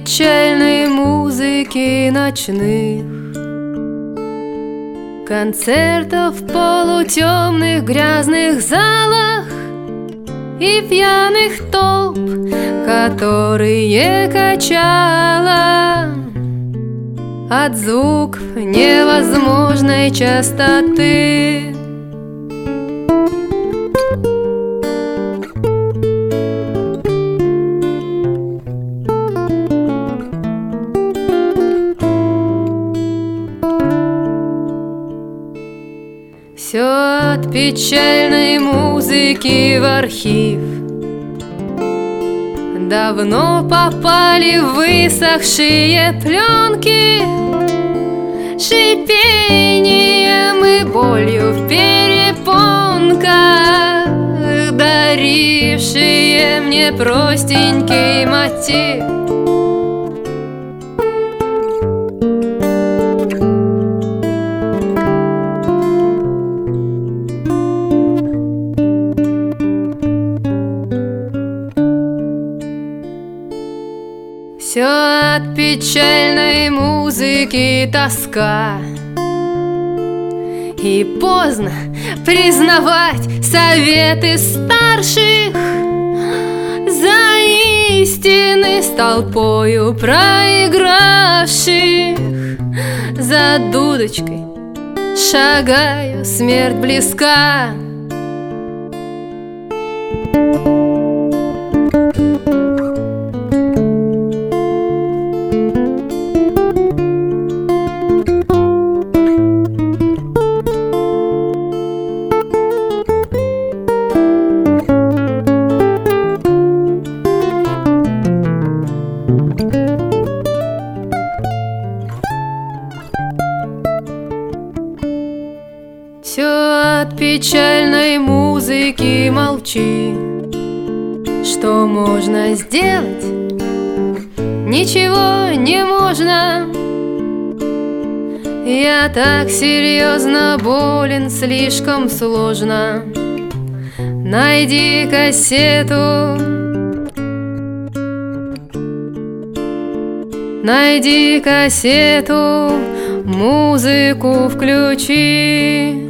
печальной музыки ночных, концертов в полутемных грязных залах и пьяных толп, которые качало от звуков невозможной частоты. Все от печальной музыки в архив. Давно попали в высохшие пленки, шипением и болью в перепонках, дарившие мне простенький мотив. Все от печальной музыки тоска. И поздно признавать советы старших за истины с толпою проигравших. За дудочкой шагаю, смерть близка. Все от печальной музыки молчи. Что можно сделать? Ничего не можно. Я так серьезно болен, слишком сложно. Найди кассету, найди кассету, музыку включи.